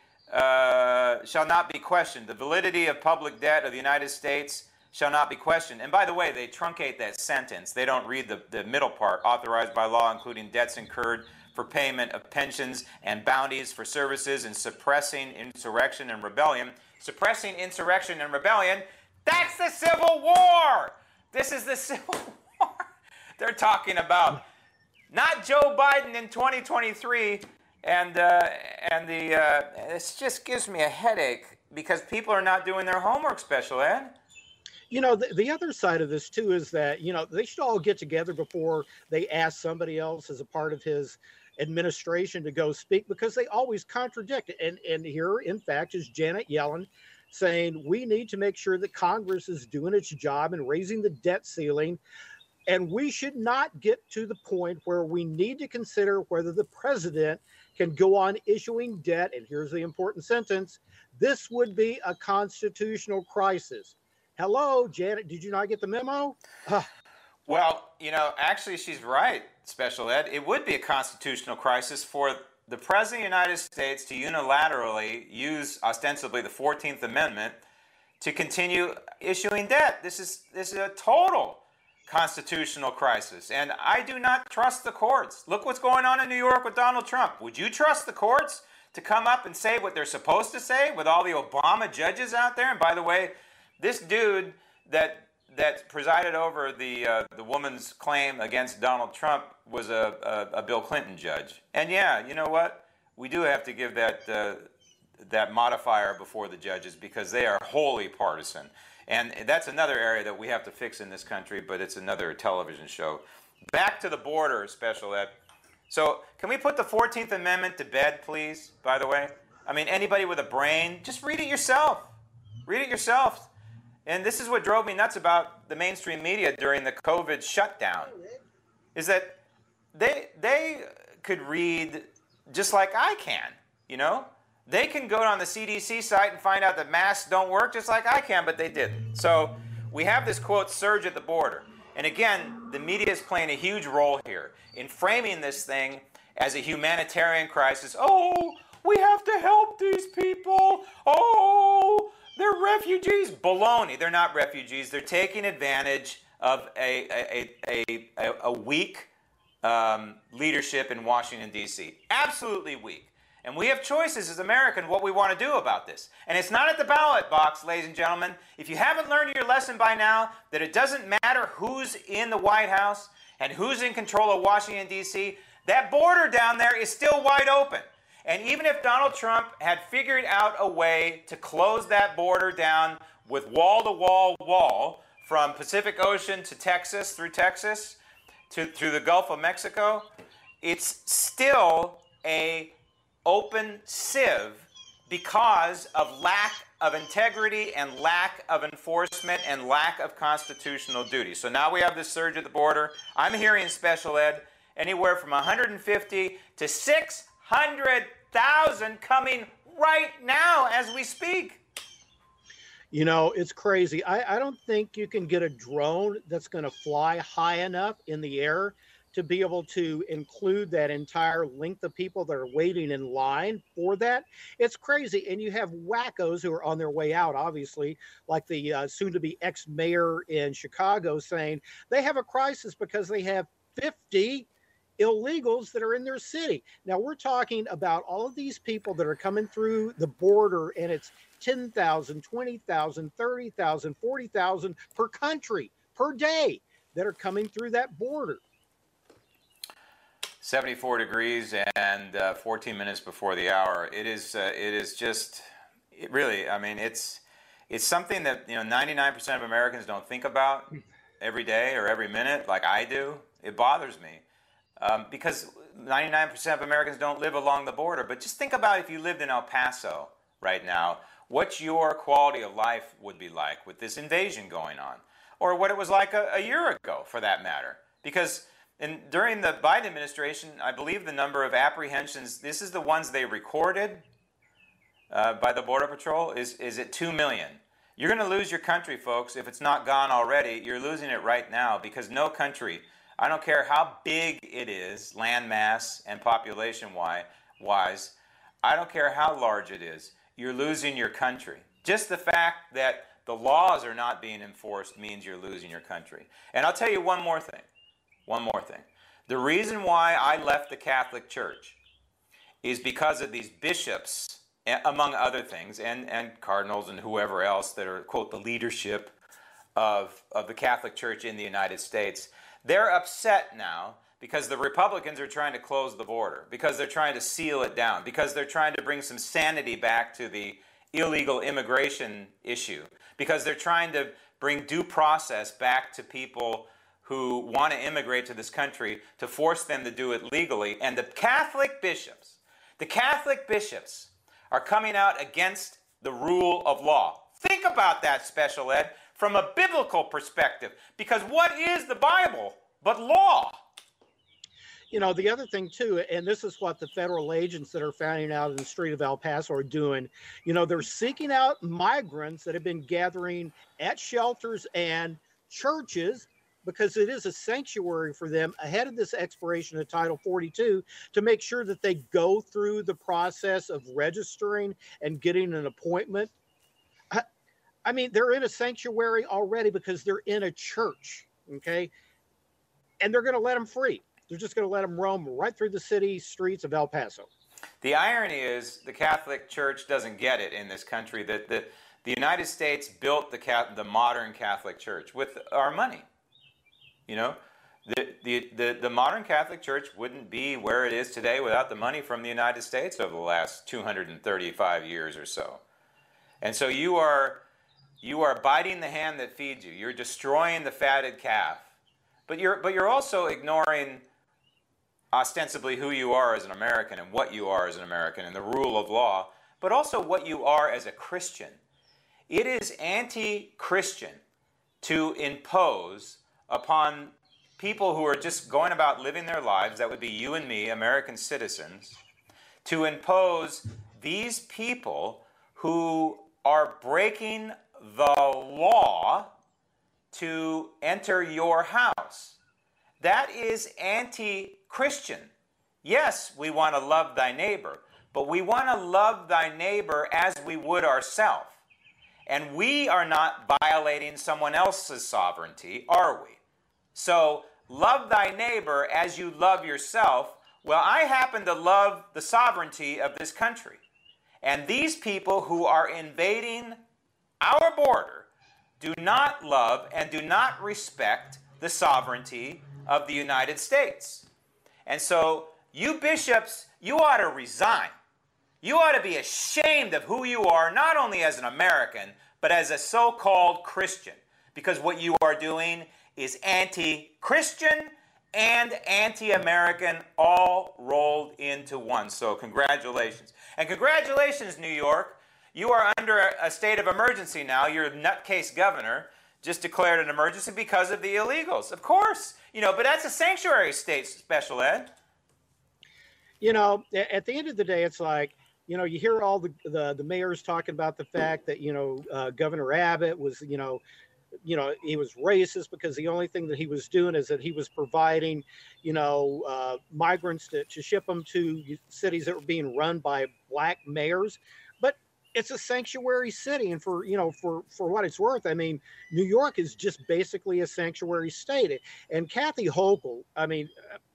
uh, shall not be questioned, the validity of public debt of the United States shall not be questioned. And by the way, they truncate that sentence. They don't read the, the middle part, authorized by law, including debts incurred for payment of pensions and bounties for services in suppressing insurrection and rebellion. Suppressing insurrection and rebellion, that's the Civil War! This is the Civil War. They're talking about not Joe Biden in twenty twenty-three, and uh, and the uh, this just gives me a headache because people are not doing their homework, Special Ed. You know, the, the other side of this, too, is that, you know, they should all get together before they ask somebody else as a part of his administration to go speak, because they always contradict it. And, and here, in fact, is Janet Yellen saying we need to make sure that Congress is doing its job in raising the debt ceiling. And we should not get to the point where we need to consider whether the president can go on issuing debt. And here's the important sentence: this would be a constitutional crisis. Hello, Janet, did you not get the memo? Uh, well, you know, actually, she's right, Special Ed. It would be a constitutional crisis for the President of the United States to unilaterally use ostensibly the fourteenth Amendment to continue issuing debt. This is this is a total constitutional crisis. And I do not trust the courts. Look what's going on in New York with Donald Trump. Would you trust the courts to come up and say what they're supposed to say with all the Obama judges out there? And by the way, this dude that that presided over the uh, the woman's claim against Donald Trump was a, a, a Bill Clinton judge. And yeah, you know what? We do have to give that uh, that modifier before the judges, because they are wholly partisan. And that's another area that we have to fix in this country, but it's another television show. Back to the border, Special Ed. So can we put the fourteenth Amendment to bed, please, by the way? I mean, anybody with a brain, just read it yourself. Read it yourself. And this is what drove me nuts about the mainstream media during the COVID shutdown, is that they they could read just like I can, you know? They can go on the C D C site and find out that masks don't work just like I can, but they didn't. So we have this, quote, surge at the border. And again, the media is playing a huge role here in framing this thing as a humanitarian crisis. Oh, we have to help these people. Oh, they're refugees. Baloney. They're not refugees. They're taking advantage of a, a, a, a, a weak um, leadership in Washington, D C Absolutely weak. And we have choices as Americans what we want to do about this. And it's not at the ballot box, ladies and gentlemen. If you haven't learned your lesson by now, that it doesn't matter who's in the White House and who's in control of Washington, D C, that border down there is still wide open. And even if Donald Trump had figured out a way to close that border down with wall-to-wall wall from Pacific Ocean to Texas, through Texas, to through the Gulf of Mexico, it's still a open sieve because of lack of integrity and lack of enforcement and lack of constitutional duty. So now we have this surge at the border. I'm hearing, Special Ed, anywhere from one hundred fifty to six hundred thousand coming right now as we speak. You know, it's crazy. I, I don't think you can get a drone that's going to fly high enough in the air to be able to include that entire length of people that are waiting in line for that. It's crazy. And you have wackos who are on their way out, obviously, like the uh, soon to be ex mayor in Chicago saying they have a crisis because they have fifty illegals that are in their city. Now, we're talking about all of these people that are coming through the border, and it's ten thousand, twenty thousand, thirty thousand, forty thousand per country per day that are coming through that border. seventy-four degrees and uh, fourteen minutes before the hour. It is. Uh, it is just. It really. I mean, it's. It's something that you know, ninety-nine percent of Americans don't think about every day or every minute, like I do. It bothers me um, because ninety-nine percent of Americans don't live along the border. But just think about if you lived in El Paso right now, what your quality of life would be like with this invasion going on, or what it was like a, a year ago, for that matter, because. And during the Biden administration, I believe the number of apprehensions, this is the ones they recorded uh, by the Border Patrol, is, is at two million. You're going to lose your country, folks. If it's not gone already, you're losing it right now, because no country, I don't care how big it is, land mass and population-wise, I don't care how large it is, you're losing your country. Just the fact that the laws are not being enforced means you're losing your country. And I'll tell you one more thing. One more thing. The reason why I left the Catholic Church is because of these bishops, among other things, and, and cardinals and whoever else that are, quote, the leadership of, of the Catholic Church in the United States. They're upset now because the Republicans are trying to close the border, because they're trying to seal it down, because they're trying to bring some sanity back to the illegal immigration issue, because they're trying to bring due process back to people who want to immigrate to this country, to force them to do it legally. And the Catholic bishops, the Catholic bishops are coming out against the rule of law. Think about that, Special Ed, from a biblical perspective, because what is the Bible but law? You know, the other thing too, and this is what the federal agents that are finding out in the street of El Paso are doing, you know, they're seeking out migrants that have been gathering at shelters and churches, because it is a sanctuary for them ahead of this expiration of Title forty-two, to make sure that they go through the process of registering and getting an appointment. I, I mean, they're in a sanctuary already because they're in a church, okay? And they're going to let them free. They're just going to let them roam right through the city streets of El Paso. The irony is the Catholic Church doesn't get it in this country, that the, the United States built the, the modern Catholic Church with our money. You know, the, the, the, the modern Catholic Church wouldn't be where it is today without the money from the United States over the last two hundred thirty-five years or so. And so you are, you are biting the hand that feeds you. You're destroying the fatted calf. But you're, but you're also ignoring ostensibly who you are as an American and what you are as an American and the rule of law, but also what you are as a Christian. It is anti-Christian to impose upon people who are just going about living their lives, that would be you and me, American citizens, to impose these people who are breaking the law to enter your house. That is anti-Christian. Yes, we want to love thy neighbor, but we want to love thy neighbor as we would ourselves. And we are not violating someone else's sovereignty, are we? So, love thy neighbor as you love yourself. Well, I happen to love the sovereignty of this country. And these people who are invading our border do not love and do not respect the sovereignty of the United States. And so, you bishops, you ought to resign. You ought to be ashamed of who you are, not only as an American, but as a so-called Christian. Because what you are doing is anti-Christian and anti-American, all rolled into one. So congratulations. And congratulations, New York. You are under a state of emergency now. Your nutcase governor just declared an emergency because of the illegals. Of course, you know, but that's a sanctuary state, Special Ed. You know, at the end of the day, it's like, you know, you hear all the, the, the mayors talking about the fact that, you know, uh, Governor Abbott was, you know, you know, he was racist because the only thing that he was doing is that he was providing, you know, uh, migrants to, to ship them to cities that were being run by black mayors. But it's a sanctuary city, and for you know, for for what it's worth, I mean, New York is just basically a sanctuary state. And Kathy Hochul, I mean,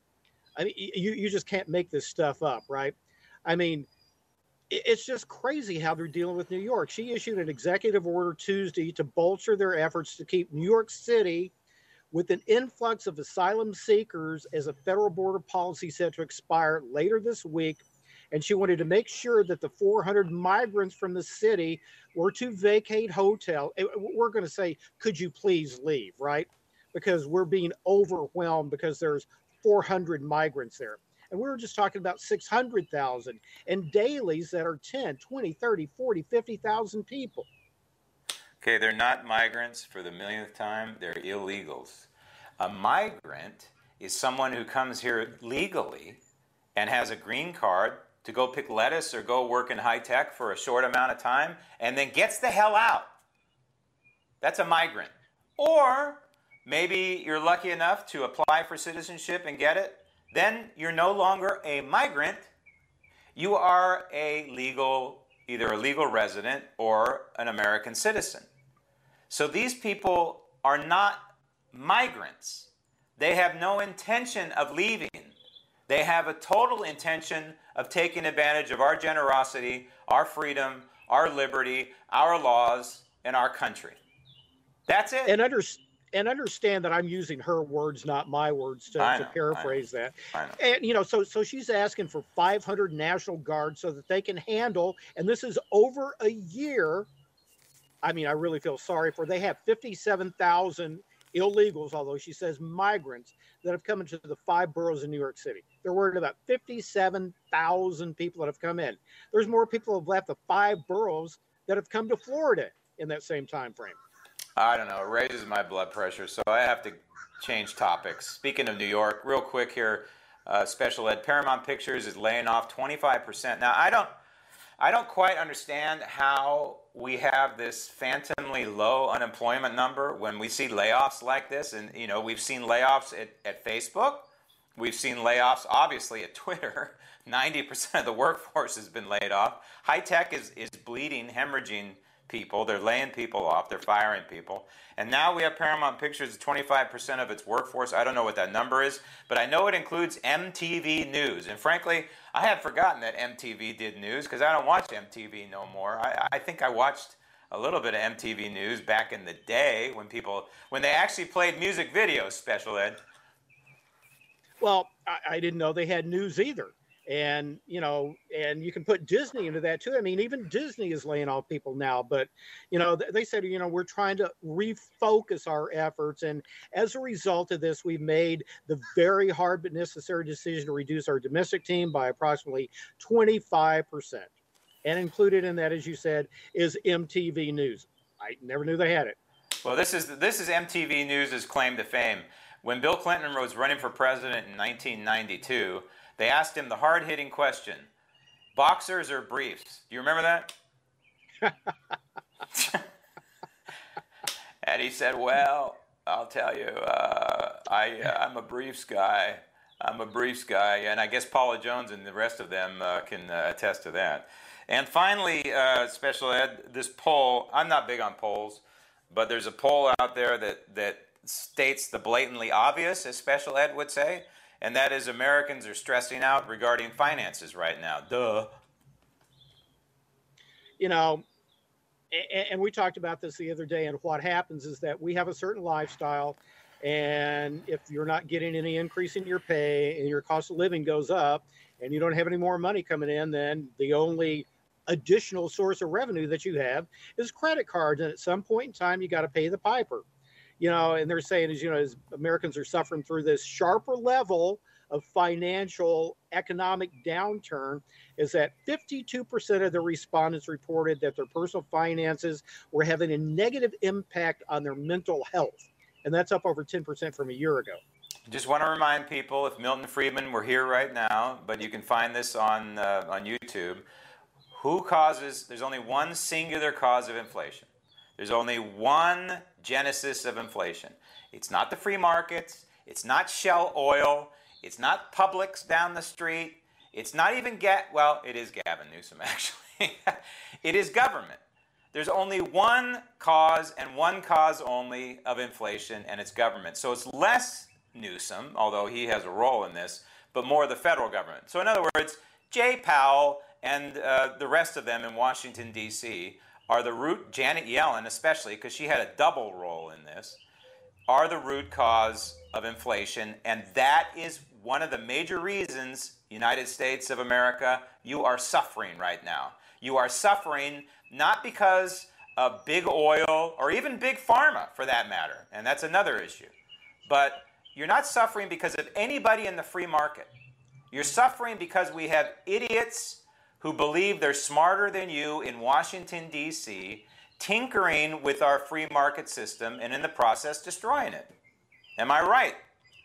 I mean, you you just can't make this stuff up, right? I mean, it's just crazy how they're dealing with New York. She issued an executive order Tuesday to bolster their efforts to keep New York City with an influx of asylum seekers as a federal border policy set to expire later this week. And she wanted to make sure that the four hundred migrants from the city were to vacate hotel. We're going to say, could you please leave, right? Because we're being overwhelmed because there's four hundred migrants there. And we were just talking about six hundred thousand and dailies that are ten, twenty, thirty, forty, fifty thousand people. Okay, they're not migrants for the millionth time. They're illegals. A migrant is someone who comes here legally and has a green card to go pick lettuce or go work in high tech for a short amount of time and then gets the hell out. That's a migrant. Or maybe you're lucky enough to apply for citizenship and get it. Then you're no longer a migrant. You are a legal, either a legal resident or an American citizen. So these people are not migrants. They have no intention of leaving. They have a total intention of taking advantage of our generosity, our freedom, our liberty, our laws, and our country. That's it. And under, and understand that I'm using her words, not my words, to, know, to paraphrase I that. I know. And, you know, so so she's asking for five hundred National Guards so that they can handle, and this is over a year. I mean, I really feel sorry for, they have fifty-seven thousand illegals, although she says migrants, that have come into the five boroughs in New York City. They're worried about fifty-seven thousand people that have come in. There's more people who have left the five boroughs that have come to Florida in that same time frame. I don't know. It raises my blood pressure, so I have to change topics. Speaking of New York, real quick here, uh, Special Ed, Paramount Pictures is laying off twenty-five percent. Now, I don't, I don't quite understand how we have this phantomly low unemployment number when we see layoffs like this. And, you know, we've seen layoffs at, at Facebook. We've seen layoffs, obviously, at Twitter. ninety percent of the workforce has been laid off. High tech is, is bleeding, hemorrhaging people. They're laying people off. They're firing people. And now we have Paramount Pictures, twenty-five percent of its workforce. I don't know what that number is, but I know it includes M T V News. And frankly, I had forgotten that M T V did news because I don't watch M T V no more. I, I think I watched a little bit of M T V News back in the day when people, when they actually played music videos, Special Ed. Well, I, I didn't know they had news either. And, you know, and you can put Disney into that too. I mean, even Disney is laying off people now, but, you know, they said, you know, we're trying to refocus our efforts. And as a result of this, we've made the very hard but necessary decision to reduce our domestic team by approximately twenty-five percent. And included in that, as you said, is M T V News. I never knew they had it. Well, this is, this is M T V News' claim to fame. When Bill Clinton was running for president in nineteen ninety-two, they asked him the hard-hitting question, boxers or briefs? Do you remember that? And he said, well, I'll tell you, uh, I, uh, I'm a briefs guy. I'm a briefs guy. And I guess Paula Jones and the rest of them uh, can uh, attest to that. And finally, uh, Special Ed, this poll, I'm not big on polls, but there's a poll out there that, that states the blatantly obvious, as Special Ed would say, and that is Americans are stressing out regarding finances right now. Duh. You know, and, and we talked about this the other day, and what happens is that we have a certain lifestyle, and if you're not getting any increase in your pay and your cost of living goes up and you don't have any more money coming in, then the only additional source of revenue that you have is credit cards. And at some point in time, you got to pay the piper. You know, and they're saying, as you know, as Americans are suffering through this sharper level of financial economic downturn, is that fifty-two percent of the respondents reported that their personal finances were having a negative impact on their mental health. And that's up over ten percent from a year ago. Just want to remind people, if Milton Friedman were here right now, but you can find this on, uh, on YouTube, who causes, there's only one singular cause of inflation. There's only one genesis of inflation. It's not the free markets. It's not Shell Oil. It's not Publix down the street. It's not even, Ga- well, it is Gavin Newsom, actually. It is government. There's only one cause and one cause only of inflation, and it's government. So it's less Newsom, although he has a role in this, but more the federal government. So in other words, Jay Powell and uh, the rest of them in Washington, D C are the root, Janet Yellen especially, because she had a double role in this, are the root cause of inflation, and that is one of the major reasons, United States of America, you are suffering right now. You are suffering not because of big oil or even big pharma, for that matter, and that's another issue, but you're not suffering because of anybody in the free market. You're suffering because we have idiots who believe they're smarter than you in Washington, D C, tinkering with our free market system and in the process destroying it. Am I right?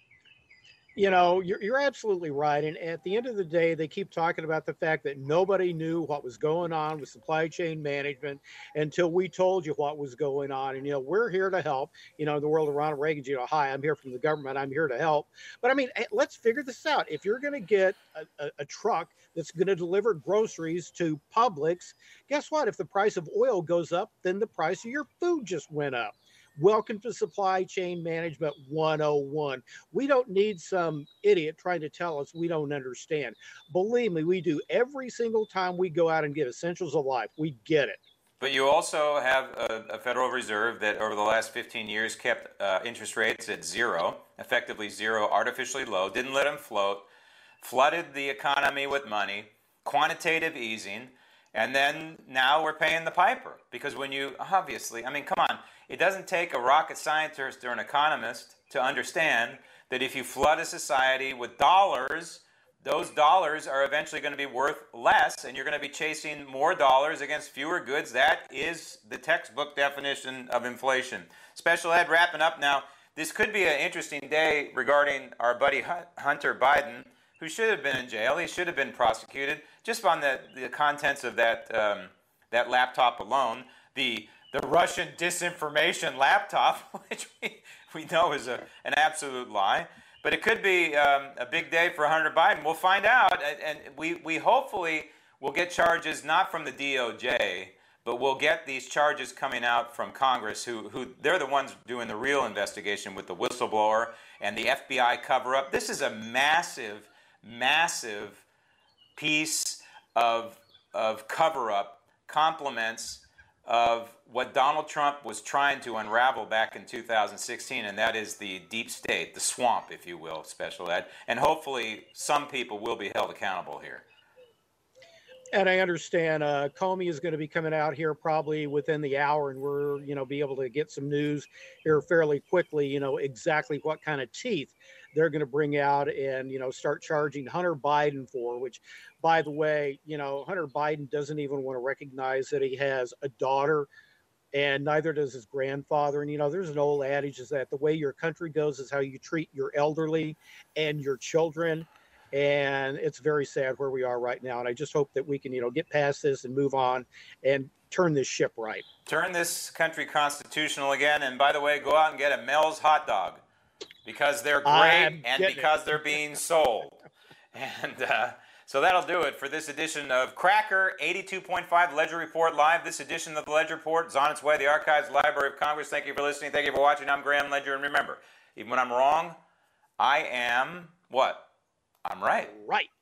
You know, you're, you're absolutely right. And at the end of the day, they keep talking about the fact that nobody knew what was going on with supply chain management until we told you what was going on. And, you know, we're here to help. You know, in the world of Ronald Reagan, you know, hi, I'm here from the government. I'm here to help. But I mean, let's figure this out. If you're going to get a, a, a truck that's going to deliver groceries to Publix, guess what? If the price of oil goes up, then the price of your food just went up. Welcome to Supply Chain Management one oh one. We don't need some idiot trying to tell us we don't understand. Believe me, we do every single time we go out and get essentials of life. We get it. But you also have a, a Federal Reserve that over the last fifteen years kept uh, interest rates at zero, effectively zero, artificially low, didn't let them float, flooded the economy with money, quantitative easing, and then now we're paying the piper. Because when you, obviously, I mean, come on, it doesn't take a rocket scientist or an economist to understand that if you flood a society with dollars, those dollars are eventually going to be worth less, and you're going to be chasing more dollars against fewer goods. That is the textbook definition of inflation. Special ed wrapping up now. This could be an interesting day regarding our buddy Hunter Biden, who should have been in jail. He should have been prosecuted just on the, the contents of that um, that laptop alone. The the Russian disinformation laptop, which we, we know is a, an absolute lie. But it could be um, a big day for Hunter Biden. We'll find out, and we, we hopefully will get charges not from the D O J, but we'll get these charges coming out from Congress, who, who they're the ones doing the real investigation with the whistleblower and the F B I cover-up. This is a massive, massive piece of, of cover-up, compliments of what Donald Trump was trying to unravel back in two thousand sixteen, and that is the deep state, the swamp, if you will, Special Ed. And hopefully some people will be held accountable here. And I understand uh, Comey is going to be coming out here probably within the hour, and we're, you know, be able to get some news here fairly quickly, you know, exactly what kind of teeth they're going to bring out and, you know, start charging Hunter Biden for, which, by the way, you know, Hunter Biden doesn't even want to recognize that he has a daughter, and neither does his grandfather. And, you know, there's an old adage is that the way your country goes is how you treat your elderly and your children. And it's very sad where we are right now. And I just hope that we can, you know, get past this and move on and turn this ship right. Turn this country constitutional again. And by the way, go out and get a Mel's hot dog because they're great and because it. They're being sold. And uh, so that'll do it for this edition of Cracker eighty-two point five Ledger Report Live. This edition of the Ledger Report is on its way to the Archives Library of Congress. Thank you for listening. Thank you for watching. I'm Graham Ledger. And remember, even when I'm wrong, I am what? I'm right. Right.